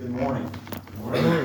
Good morning. Good morning.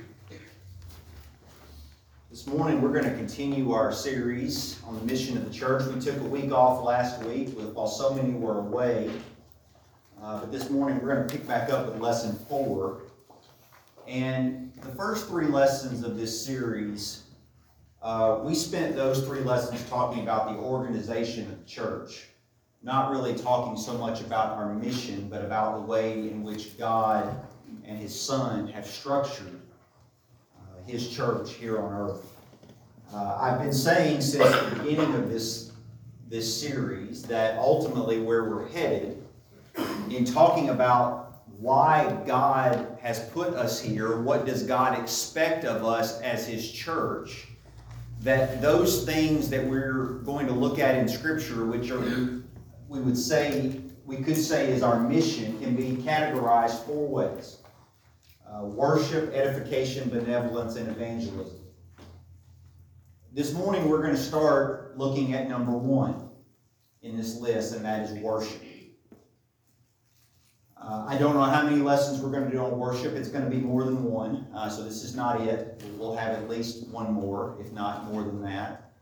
This morning we're going to continue our series on the mission of the church. We took a week off last week while so many were away. But this morning we're going to pick back up with lesson 4. And the first 3 lessons of this series, we spent those 3 lessons talking about the organization of the church. Not really talking so much about our mission, but about the way in which God and His Son have structured His church here on earth. I've been saying since the beginning of this series that ultimately where we're headed in talking about why God has put us here, what does God expect of us as His church, that those things that we're going to look at in Scripture, which are we could say is our mission, can be categorized 4 ways. Worship, edification, benevolence, and evangelism. This morning we're going to start looking at number 1 in this list, and that is worship. I don't know how many lessons we're going to do on worship. It's going to be more than 1, so this is not it. We'll have at least 1 more, if not more than that.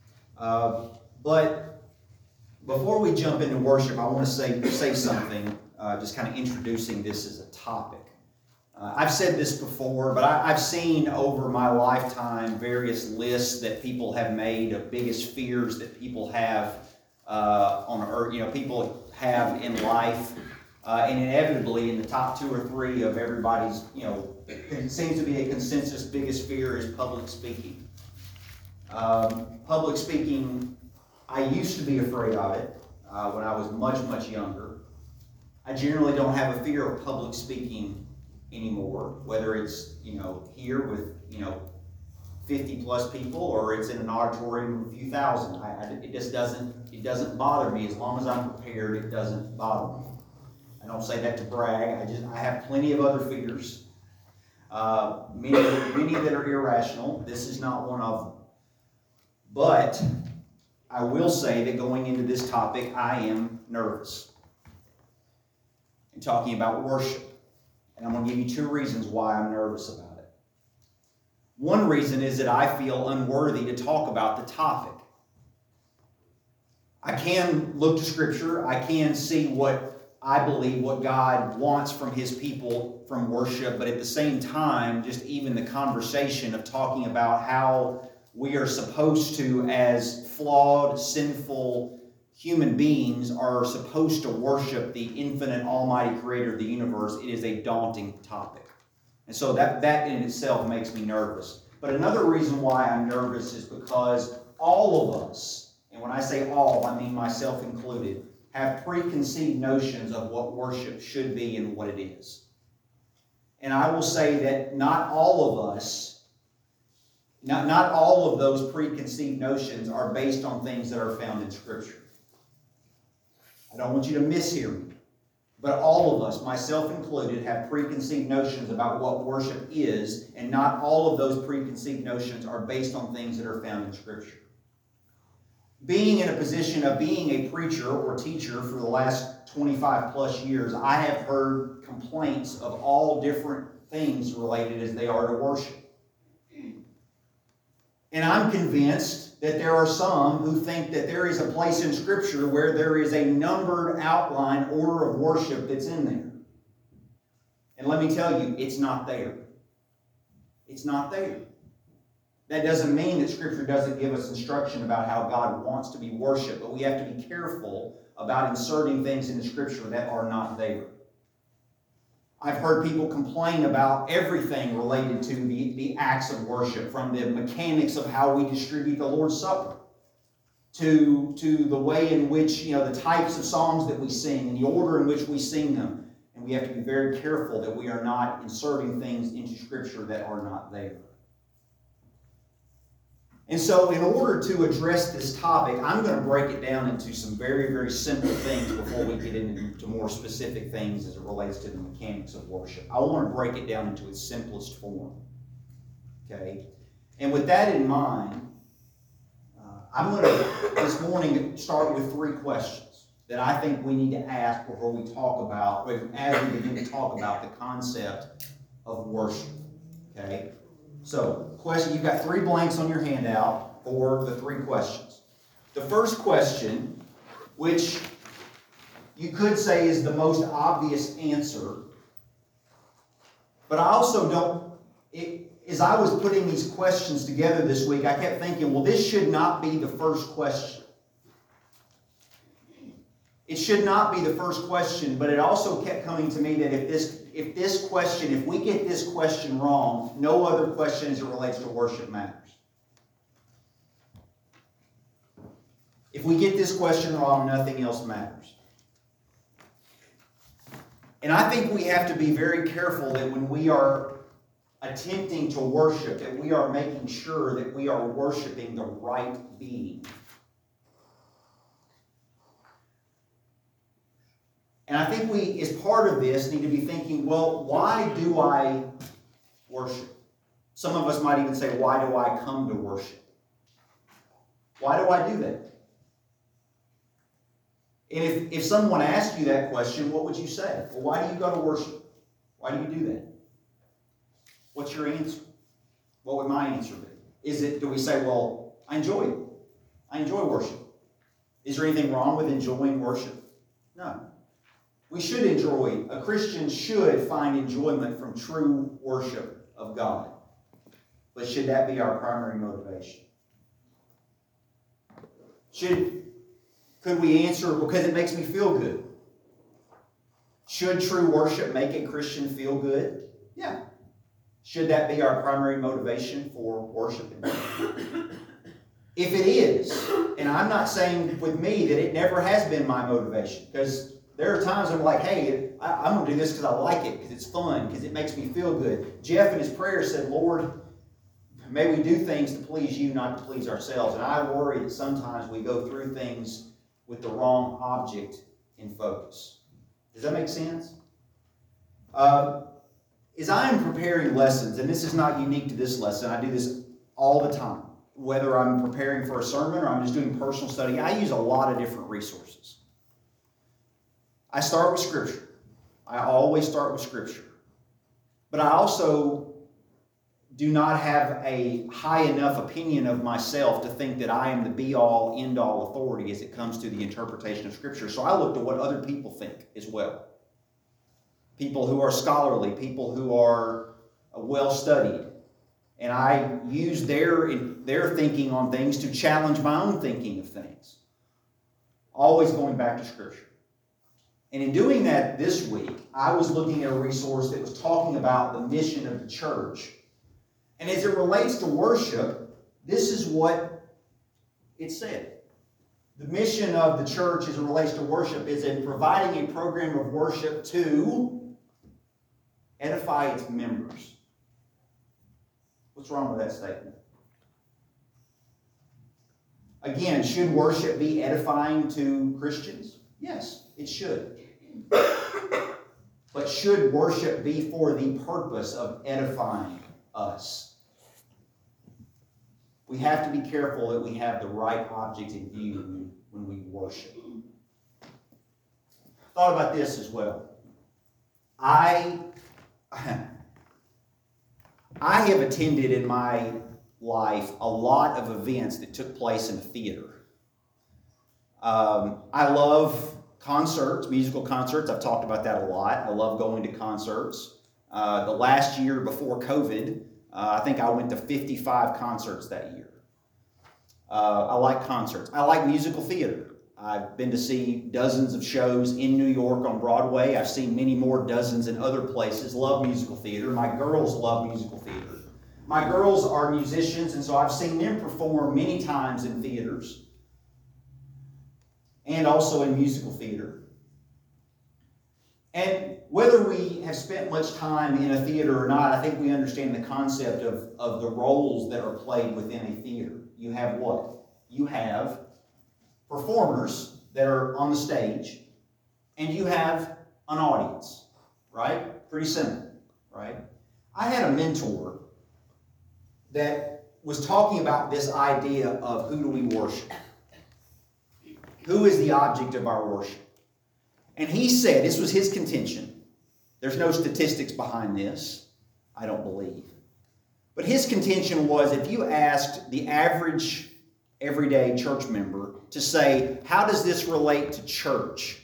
But before we jump into worship, I want to say something, just kind of introducing this as a topic. I've said this before, but I've seen over my lifetime various lists that people have made of biggest fears that people have on earth, people have in life. And inevitably, in the top 2 or 3 of everybody's, it seems to be a consensus biggest fear is public speaking. Public speaking, I used to be afraid of it when I was much, much younger. I generally don't have a fear of public speaking anymore, whether it's, here with, 50 plus people or it's in an auditorium of a few thousand. It doesn't bother me. As long as I'm prepared, it doesn't bother me. I don't say that to brag. I have plenty of other fears. Many that are irrational. This is not one of them. But I will say that going into this topic, I am nervous in talking about worship. And I'm going to give you 2 reasons why I'm nervous about it. One reason is that I feel unworthy to talk about the topic. I can look to Scripture. I can see what I believe, what God wants from His people from worship. But at the same time, just even the conversation of talking about how we are supposed to, as flawed, sinful human beings, are supposed to worship the infinite, almighty creator of the universe, it is a daunting topic. And so that in itself makes me nervous. But another reason why I'm nervous is because all of us, and when I say all, I mean myself included, have preconceived notions of what worship should be and what it is. And I will say that not all of us, not all of those preconceived notions are based on things that are found in Scripture. I don't want you to mishear me. But all of us, myself included, have preconceived notions about what worship is, and not all of those preconceived notions are based on things that are found in Scripture. Being in a position of being a preacher or teacher for the last 25 plus years, I have heard complaints of all different things related as they are to worship. And I'm convinced that there are some who think that there is a place in Scripture where there is a numbered outline order of worship that's in there. And let me tell you, it's not there. It's not there. That doesn't mean that Scripture doesn't give us instruction about how God wants to be worshipped, but we have to be careful about inserting things into Scripture that are not there. I've heard people complain about everything related to the acts of worship, from the mechanics of how we distribute the Lord's Supper, to the way in which, the types of songs that we sing and the order in which we sing them. And we have to be very careful that we are not inserting things into Scripture that are not there. And so in order to address this topic, I'm going to break it down into some very, very simple things before we get into more specific things as it relates to the mechanics of worship. I want to break it down into its simplest form. Okay? And with that in mind, I'm going to, this morning, start with 3 questions that I think we need to ask before we talk about, as we begin to talk about the concept of worship. Okay? So, question, you've got 3 blanks on your handout for the 3 questions. The first question, which you could say is the most obvious answer, but I also don't, as I was putting these questions together this week, I kept thinking, well, this should not be the first question. It should not be the first question, but it also kept coming to me that if we get this question wrong, no other question as it relates to worship matters. If we get this question wrong, nothing else matters. And I think we have to be very careful that when we are attempting to worship, that we are making sure that we are worshiping the right being. And I think we, as part of this, need to be thinking, well, why do I worship? Some of us might even say, why do I come to worship? Why do I do that? And if someone asked you that question, what would you say? Well, why do you go to worship? Why do you do that? What's your answer? What would my answer be? Do we say, well, I enjoy it. I enjoy worship. Is there anything wrong with enjoying worship? No. We should enjoy, a Christian should find enjoyment from true worship of God. But should that be our primary motivation? Could we answer, because it makes me feel good? Should true worship make a Christian feel good? Yeah. Should that be our primary motivation for worshiping? If it is, and I'm not saying with me that it never has been my motivation, because there are times I'm like, hey, I'm going to do this because I like it, because it's fun, because it makes me feel good. Jeff in his prayer said, Lord, may we do things to please you, not to please ourselves. And I worry that sometimes we go through things with the wrong object in focus. Does that make sense? As I am preparing lessons, and this is not unique to this lesson, I do this all the time. Whether I'm preparing for a sermon or I'm just doing personal study, I use a lot of different resources. I start with Scripture. I always start with Scripture. But I also do not have a high enough opinion of myself to think that I am the be-all, end-all authority as it comes to the interpretation of Scripture. So I look to what other people think as well. People who are scholarly, people who are well-studied. And I use their thinking on things to challenge my own thinking of things. Always going back to Scripture. And in doing that this week, I was looking at a resource that was talking about the mission of the church. And as it relates to worship, this is what it said. The mission of the church as it relates to worship is in providing a program of worship to edify its members. What's wrong with that statement? Again, should worship be edifying to Christians? Yes, it should. But should worship be for the purpose of edifying us? We have to be careful that we have the right object in view when we worship. Thought about this as well. I have attended in my life a lot of events that took place in a theater. I love concerts, musical concerts. I've talked about that a lot. I love going to concerts. The last year before COVID, I think I went to 55 concerts that year. I like concerts. I like musical theater. I've been to see dozens of shows in New York on Broadway. I've seen many more dozens in other places. Love musical theater. My girls love musical theater. My girls are musicians, and so I've seen them perform many times in theaters and also in musical theater. And whether we have spent much time in a theater or not, I think we understand the concept of the roles that are played within a theater. You have what? You have performers that are on the stage, and you have an audience, right? Pretty simple, right? I had a mentor that was talking about this idea of who do we worship? Who is the object of our worship? And he said, this was his contention. There's no statistics behind this. I don't believe. But his contention was, if you asked the average everyday church member to say, how does this relate to church?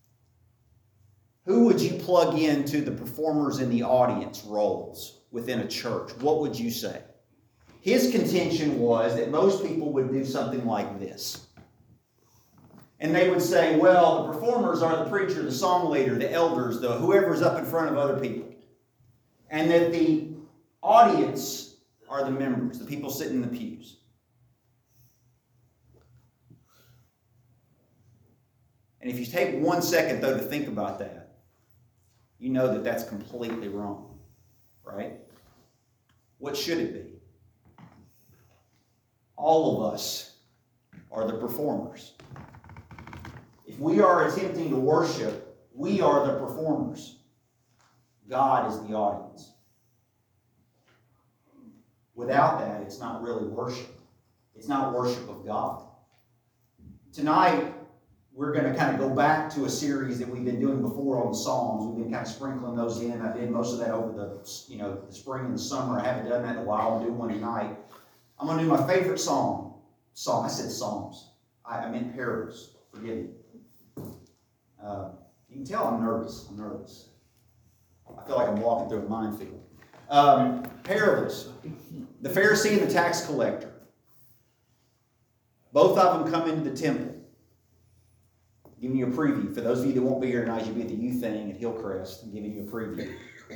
Who would you plug into the performers in the audience roles within a church? What would you say? His contention was that most people would do something like this. And they would say, well, the performers are the preacher, the song leader, the elders, the whoever's up in front of other people. And that the audience are the members, the people sitting in the pews. And if you take 1 second, though, to think about that, you know that that's completely wrong, right? What should it be? All of us are the performers. If we are attempting to worship, we are the performers. God is the audience. Without that, it's not really worship. It's not worship of God. Tonight, we're going to kind of go back to a series that we've been doing before on the Psalms. We've been kind of sprinkling those in. I did most of that over the spring and the summer. I haven't done that in a while. I'll do one tonight. I'm going to do my favorite psalm. I said Psalms. I meant parables. Forgive me. You can tell I'm nervous. I feel like I'm walking through a minefield. Parables. The Pharisee and the tax collector. Both of them come into the temple. Giving you a preview. For those of you that won't be here tonight, you'll be at the youth thing at Hillcrest. I'm giving you a preview.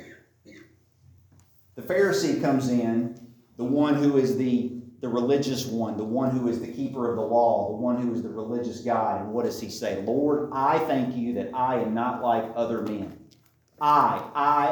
The Pharisee comes in, the one who is the religious one, the one who is the keeper of the law, the one who is the religious guy. And what does he say? Lord, I thank you that I am not like other men. I.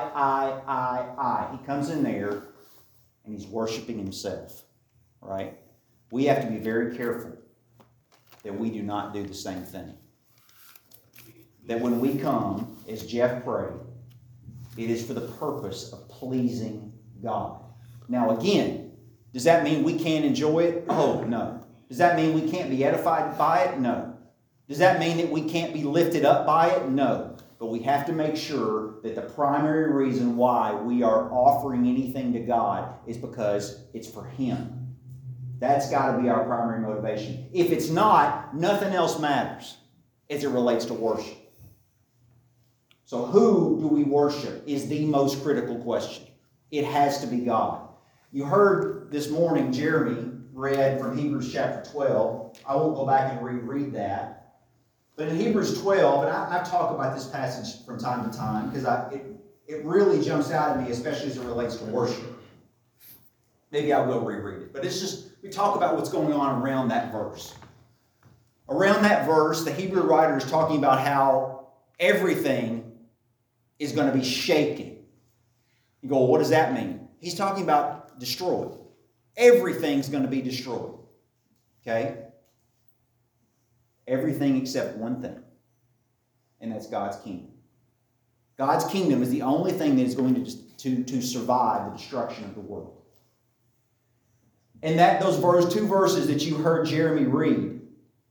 He comes in there and he's worshiping himself, right? We have to be very careful that we do not do the same thing. That when we come, as Jeff prayed, it is for the purpose of pleasing God. Now again, does that mean we can't enjoy it? Oh, no. Does that mean we can't be edified by it? No. Does that mean that we can't be lifted up by it? No. But we have to make sure that the primary reason why we are offering anything to God is because it's for Him. That's got to be our primary motivation. If it's not, nothing else matters as it relates to worship. So who do we worship is the most critical question. It has to be God. You heard this morning Jeremy read from Hebrews chapter 12. I won't go back and reread that. But in Hebrews 12, and I talk about this passage from time to time because it really jumps out at me, especially as it relates to worship. Maybe I will reread it. But it's just, we talk about what's going on around that verse. Around that verse, the Hebrew writer is talking about how everything is going to be shaken. You go, well, what does that mean? He's talking about destroyed. Everything's going to be destroyed. Okay? Everything except one thing. And that's God's kingdom. God's kingdom is the only thing that is going to survive the destruction of the world. And those two verses that you heard Jeremy read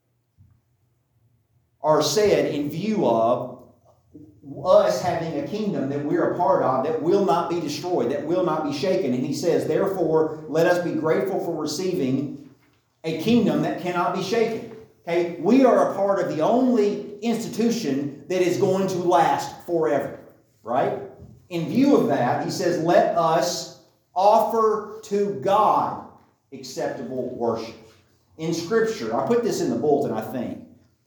are said in view of us having a kingdom that we're a part of that will not be destroyed, that will not be shaken. And he says, therefore, let us be grateful for receiving a kingdom that cannot be shaken. Okay? We are a part of the only institution that is going to last forever. Right? In view of that, he says, let us offer to God acceptable worship. In Scripture, I put this in the bulletin, I think.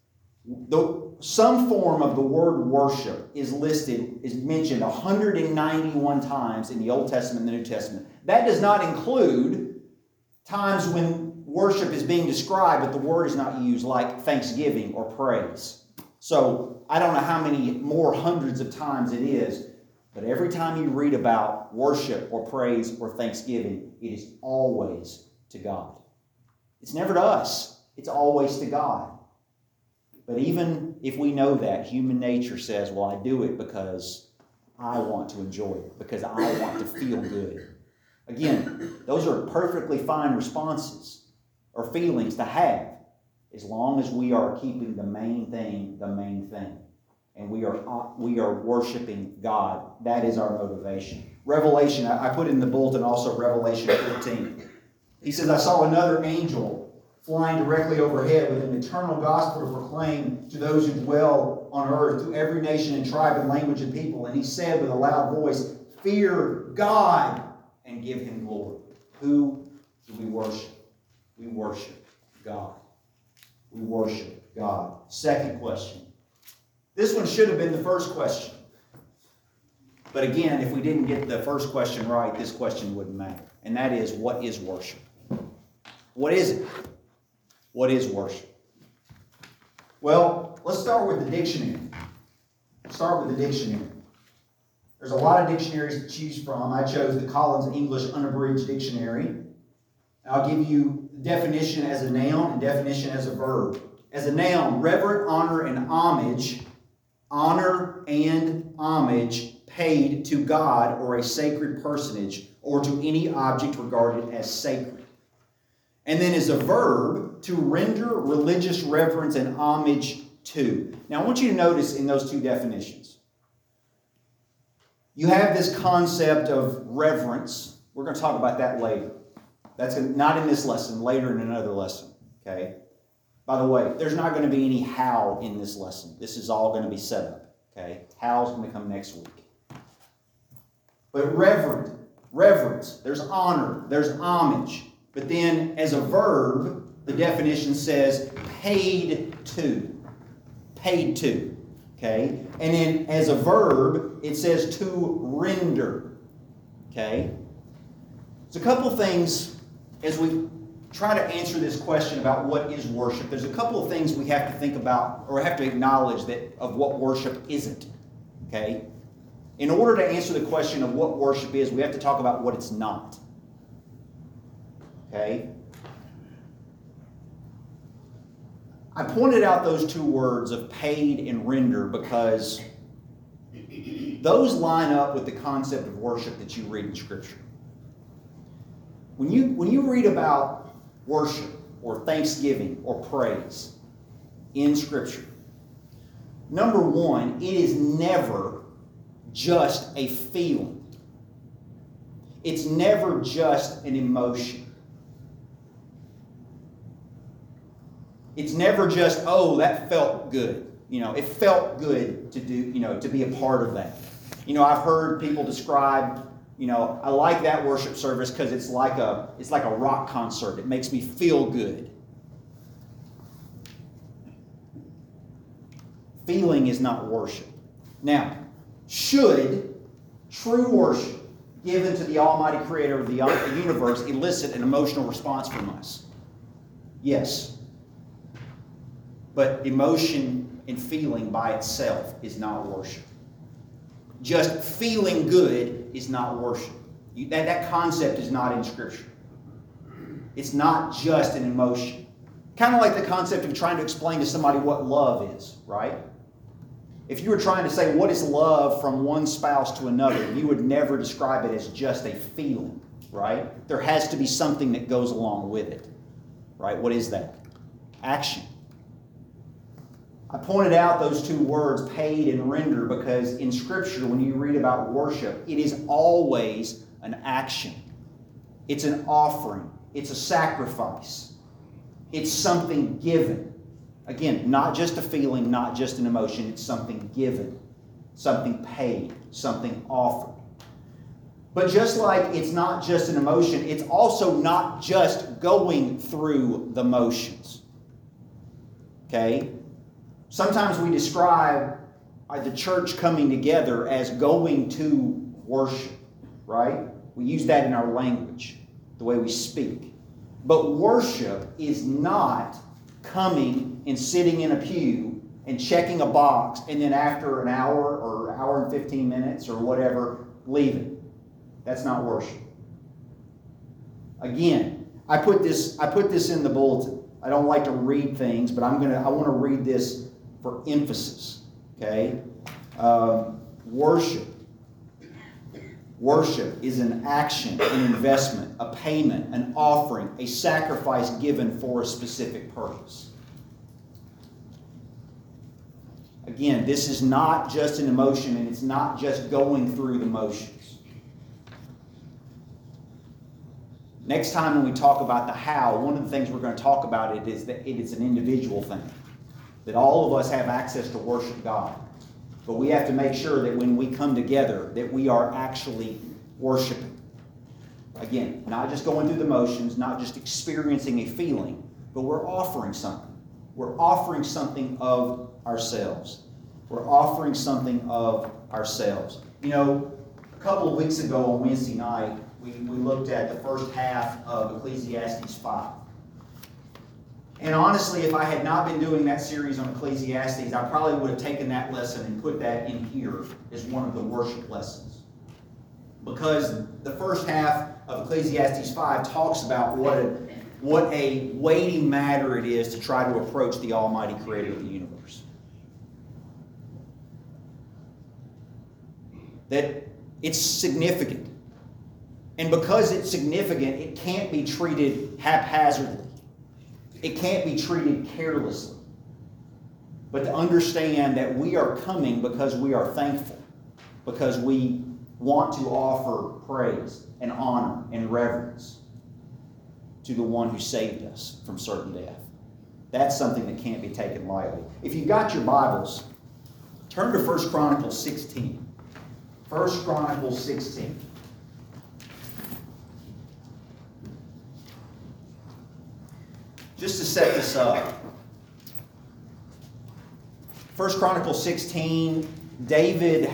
Some form of the word worship is mentioned 191 times in the Old Testament and the New Testament. That does not include times when worship is being described, but the word is not used, like thanksgiving or praise. So I don't know how many more hundreds of times it is, but every time you read about worship or praise or thanksgiving, it is always to God. It's never to us. It's always to God. But even if we know that, human nature says, well, I do it because I want to enjoy it, because I want to feel good. Again, those are perfectly fine responses or feelings to have as long as we are keeping the main thing the main thing. And we are worshiping God. That is our motivation. Revelation, I put in the bulletin also Revelation 15. He says, I saw another angel flying directly overhead with an eternal gospel to proclaim to those who dwell on earth, to every nation and tribe and language and people. And he said with a loud voice, fear God and give him glory. Who do we worship? We worship God. We worship God. Second question. This one should have been the first question. But again, if we didn't get the first question right, this question wouldn't matter. And that is, what is worship? What is it? What is worship? Well, let's start with the dictionary. Start with the dictionary. There's a lot of dictionaries to choose from. I chose the Collins English Unabridged Dictionary. I'll give you definition as a noun and definition as a verb. As a noun, reverent honor and homage, honor and homage paid to God or a sacred personage or to any object regarded as sacred. And then as a verb, to render religious reverence and homage to. Now I want you to notice in those two definitions, you have this concept of reverence. We're going to talk about that later. That's not in this lesson, later in another lesson. Okay? By the way, there's not going to be any how in this lesson. This is all going to be set up. Okay? How's going to come next week. But reverence, there's honor, there's homage. But then as a verb, the definition says paid to. Paid to. Okay? And then as a verb, it says to render. Okay? There's a couple things as we try to answer this question about what is worship. There's a couple of things we have to think about or have to acknowledge that of what worship isn't. Okay? In order to answer the question of what worship is, we have to talk about what it's not. Okay? I pointed out those two words of paid and render because those line up with the concept of worship that you read in Scripture. When you read about worship or thanksgiving or praise in Scripture, number one, it is never just a feeling. It's never just an emotion. It's never just, oh, that felt good. It felt good to do, to be a part of that. I've heard people describe, I like that worship service because it's like a rock concert. It makes me feel good. Feeling is not worship. Now, should true worship given to the Almighty Creator of the universe elicit an emotional response from us? Yes. But emotion and feeling by itself is not worship. Just feeling good is not worship. That concept is not in Scripture. It's not just an emotion. Kind of like the concept of trying to explain to somebody what love is, right? If you were trying to say what is love from one spouse to another, you would never describe it as just a feeling, right? There has to be something that goes along with it, right? What is that? Action. I pointed out those two words, paid and render, because in Scripture, when you read about worship, it is always an action. It's an offering. It's a sacrifice. It's something given. Again, not just a feeling, not just an emotion. It's something given, something paid, something offered. But just like it's not just an emotion, it's also not just going through the motions. Okay? Sometimes we describe the church coming together as going to worship, right? We use that in our language, the way we speak. But worship is not coming and sitting in a pew and checking a box and then after an hour or hour and 15 minutes or whatever, leaving. That's not worship. Again, I put this in the bulletin. I don't like to read things, but I want to read this for emphasis. Okay? Worship. Worship is an action, an investment, a payment, an offering, a sacrifice given for a specific purpose. Again, this is not just an emotion and it's not just going through the motions. Next time when we talk about the how, one of the things we're going to talk about it is that it is an individual thing. That all of us have access to worship God. But we have to make sure that when we come together, that we are actually worshiping. Again, not just going through the motions, not just experiencing a feeling, but we're offering something. We're offering something of ourselves. We're offering something of ourselves. You know, a couple of weeks ago on Wednesday night, we looked at the first half of Ecclesiastes 5. And honestly, if I had not been doing that series on Ecclesiastes, I probably would have taken that lesson and put that in here as one of the worship lessons. Because the first half of Ecclesiastes 5 talks about what a weighty matter it is to try to approach the Almighty Creator of the universe. That it's significant. And because it's significant, it can't be treated haphazardly. It can't be treated carelessly. But to understand that we are coming because we are thankful. Because we want to offer praise and honor and reverence to the one who saved us from certain death. That's something that can't be taken lightly. If you've got your Bibles, turn to 1 Chronicles 16. 1 Chronicles 16. Just to set this up, 1 Chronicles 16, David's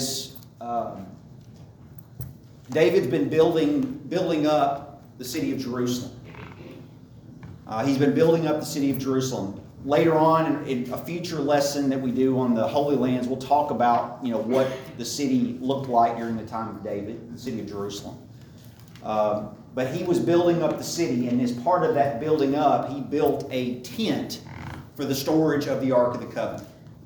been building up the city of Jerusalem. He's been building up the city of Jerusalem. Later on, in a future lesson that we do on the Holy Lands, we'll talk about what the city looked like during the time of David, the city of Jerusalem. But he was building up the city, and as part of that building up, he built a tent for the storage of the Ark of the Covenant.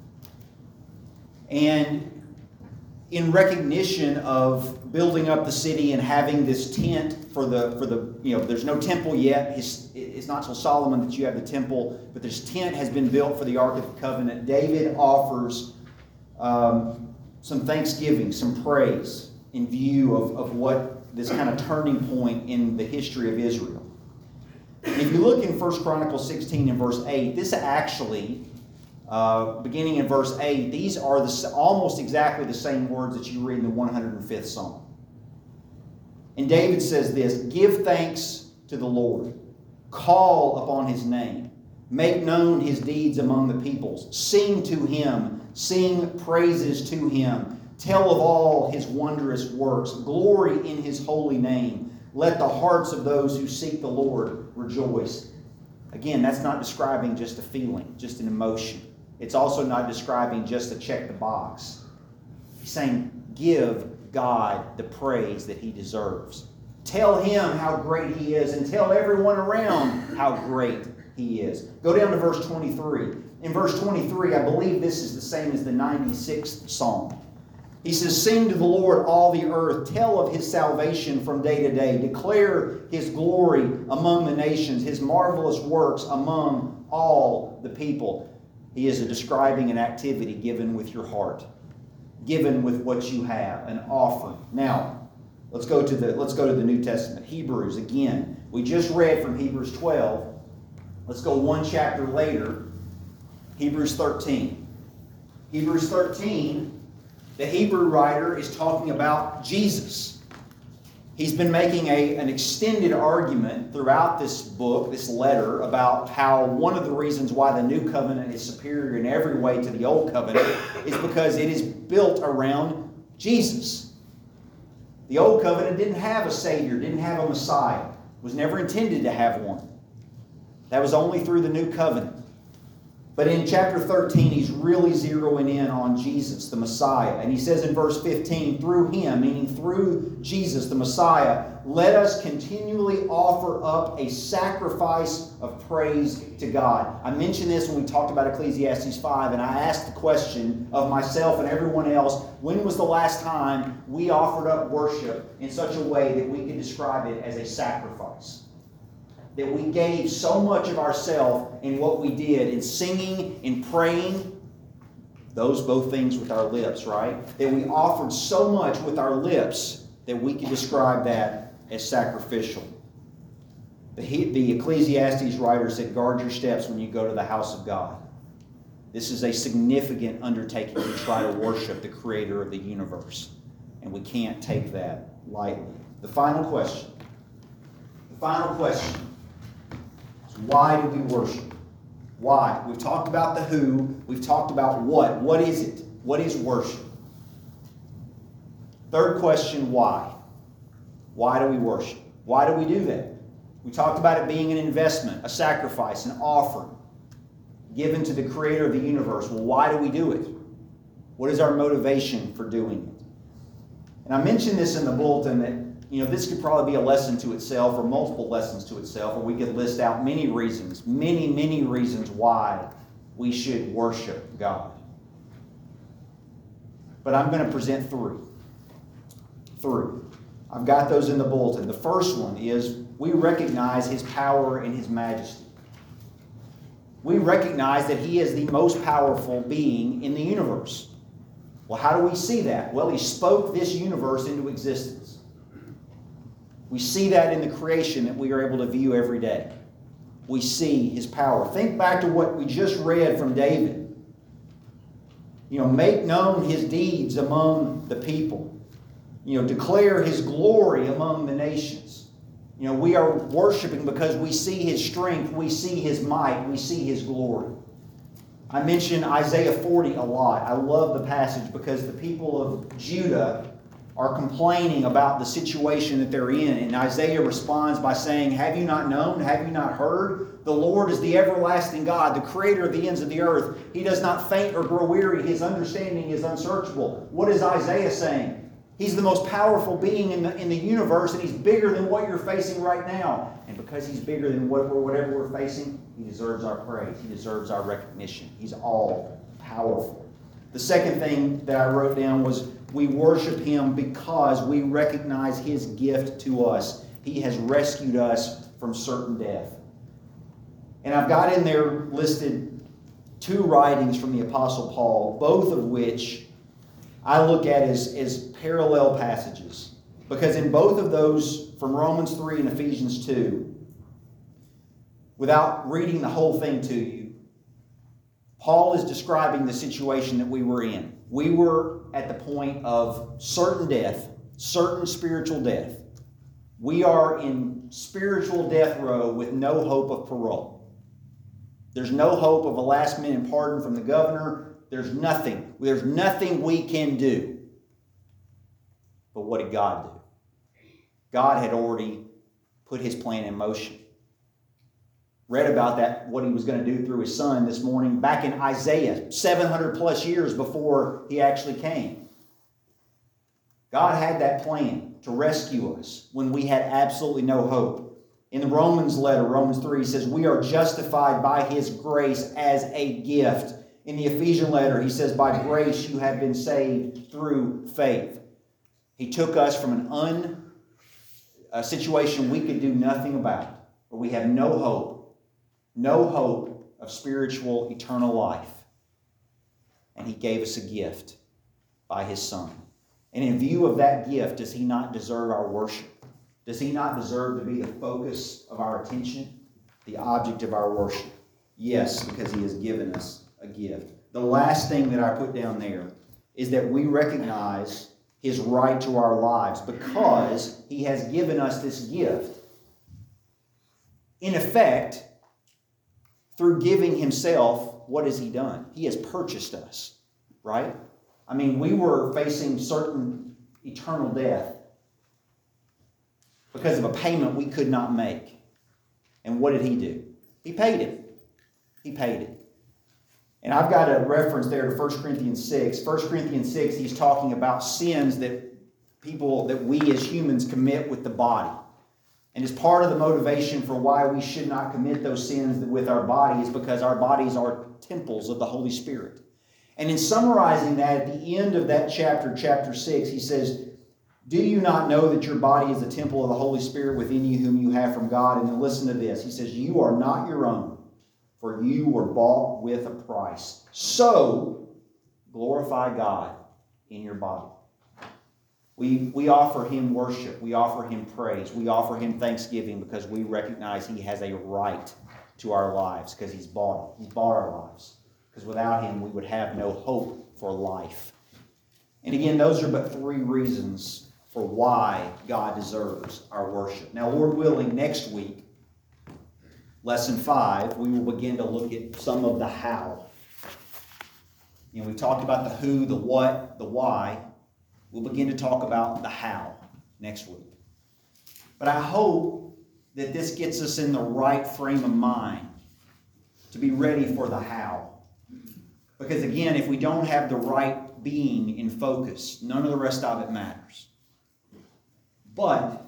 And in recognition of building up the city and having this tent for the there's no temple yet. It's not till Solomon that you have the temple, but this tent has been built for the Ark of the Covenant. David offers some thanksgiving, some praise in view of what this kind of turning point in the history of Israel. If you look in 1 Chronicles 16 and verse 8, this actually, beginning in verse 8, these are almost exactly the same words that you read in the 105th Psalm. And David says this: "Give thanks to the Lord, call upon His name, make known His deeds among the peoples, sing to Him, sing praises to Him, tell of all His wondrous works, glory in His holy name. Let the hearts of those who seek the Lord rejoice." Again, that's not describing just a feeling, just an emotion. It's also not describing just a check the box. He's saying, give God the praise that He deserves. Tell Him how great He is, and tell everyone around how great He is. Go down to verse 23. In verse 23, I believe this is the same as the 96th Psalm. He says, "Sing to the Lord, all the earth. Tell of His salvation from day to day. Declare His glory among the nations, His marvelous works among all the people." He is describing an activity given with your heart, given with what you have, an offering. Now, let's go to the New Testament. Hebrews, again. We just read from Hebrews 12. Let's go one chapter later. Hebrews 13. Hebrews 13, the Hebrew writer is talking about Jesus. He's been making an extended argument throughout this book, this letter, about how one of the reasons why the new covenant is superior in every way to the old covenant is because it is built around Jesus. The old covenant didn't have a Savior, didn't have a Messiah, was never intended to have one. That was only through the new covenant. But in chapter 13, he's really zeroing in on Jesus, the Messiah. And he says in verse 15, "Through Him," meaning through Jesus, the Messiah, "let us continually offer up a sacrifice of praise to God." I mentioned this when we talked about Ecclesiastes 5, and I asked the question of myself and everyone else, when was the last time we offered up worship in such a way that we could describe it as a sacrifice? That we gave so much of ourselves in what we did, in singing, in praying, those both things with our lips, right? That we offered so much with our lips that we can describe that as sacrificial. The Ecclesiastes writer said, guard your steps when you go to the house of God. This is a significant undertaking to try to worship the creator of the universe. And we can't take that lightly. The final question is, why do we worship? Why? We've talked about the who. We've talked about what. What is it? What is worship? Third question, why? Why do we worship? Why do we do that? We talked about it being an investment, a sacrifice, an offering given to the creator of the universe. Well, why do we do it? What is our motivation for doing it? And I mentioned this in the bulletin that, this could probably be a lesson to itself or multiple lessons to itself, or we could list out many reasons, many reasons why we should worship God. But I'm going to present three. I've got those in the bulletin. The first one is we recognize His power and His majesty. We recognize that He is the most powerful being in the universe. Well, how do we see that? Well, He spoke this universe into existence. We see that in the creation that we are able to view every day. We see His power. Think back to what we just read from David. Make known His deeds among the people. Declare His glory among the nations. We are worshiping because we see His strength, we see His might, we see His glory. I mention Isaiah 40 a lot. I love the passage because the people of Judah are complaining about the situation that they're in. And Isaiah responds by saying, have you not known? Have you not heard? The Lord is the everlasting God, the creator of the ends of the earth. He does not faint or grow weary. His understanding is unsearchable. What is Isaiah saying? He's the most powerful being in the universe, and He's bigger than what you're facing right now. And because He's bigger than whatever we're facing, He deserves our praise. He deserves our recognition. He's all powerful. The second thing that I wrote down was we worship Him because we recognize His gift to us. He has rescued us from certain death. And I've got in there listed two writings from the Apostle Paul, both of which I look at as parallel passages. Because in both of those, from Romans 3 and Ephesians 2, without reading the whole thing to you, Paul is describing the situation that we were in. We were at the point of certain death, certain spiritual death. We are in spiritual death row with no hope of parole. There's no hope of a last-minute pardon from the governor. There's nothing. There's nothing we can do. But what did God do? God had already put His plan in motion. Read about that, what He was going to do through His Son this morning, back in Isaiah, 700 plus years before He actually came. God had that plan to rescue us when we had absolutely no hope. In the Romans letter, Romans 3, he says, we are justified by His grace as a gift. In the Ephesian letter, he says, by grace you have been saved through faith. He took us from a situation we could do nothing about, where we have no hope of spiritual eternal life. And He gave us a gift by His Son. And in view of that gift, does He not deserve our worship? Does He not deserve to be the focus of our attention, the object of our worship? Yes, because He has given us a gift. The last thing that I put down there is that we recognize His right to our lives because He has given us this gift. In effect, through giving Himself, what has He done? He has purchased us, right? I mean, we were facing certain eternal death because of a payment we could not make. And what did He do? He paid it. He paid it. And I've got a reference there to 1 Corinthians 6. 1 Corinthians 6, he's talking about sins that we as humans commit with the body. And as part of the motivation for why we should not commit those sins with our body is because our bodies are temples of the Holy Spirit. And in summarizing that, at the end of that chapter 6, he says, do you not know that your body is a temple of the Holy Spirit within you, whom you have from God? And then listen to this. He says, you are not your own, for you were bought with a price. So, glorify God in your body. We offer Him worship. We offer Him praise. We offer Him thanksgiving because we recognize He has a right to our lives because He's bought it. He's bought our lives. Because without Him, we would have no hope for life. And again, those are but 3 reasons for why God deserves our worship. Now, Lord willing, next week, Lesson 5, we will begin to look at some of the how. We talked about the who, the what, the why. We'll begin to talk about the how next week. But I hope that this gets us in the right frame of mind to be ready for the how. Because again, if we don't have the right being in focus, none of the rest of it matters. But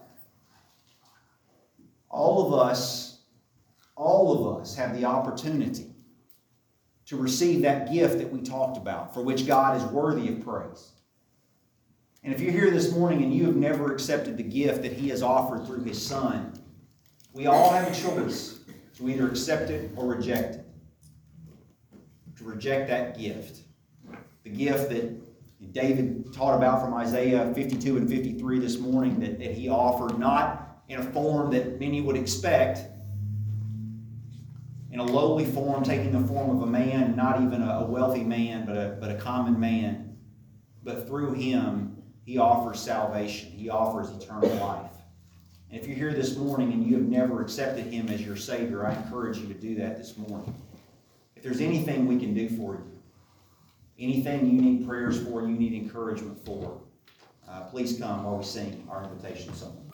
all of us have the opportunity to receive that gift that we talked about, for which God is worthy of praise. And if you're here this morning and you have never accepted the gift that He has offered through His Son, we all have a choice to either accept it or reject it. To reject that gift. The gift that David taught about from Isaiah 52 and 53 this morning that He offered, not in a form that many would expect, in a lowly form, taking the form of a man, not even a wealthy man, but a common man. But through Him, He offers salvation. He offers eternal life. And if you're here this morning and you have never accepted Him as your Savior, I encourage you to do that this morning. If there's anything we can do for you, anything you need prayers for, you need encouragement for, please come while we sing our invitation song.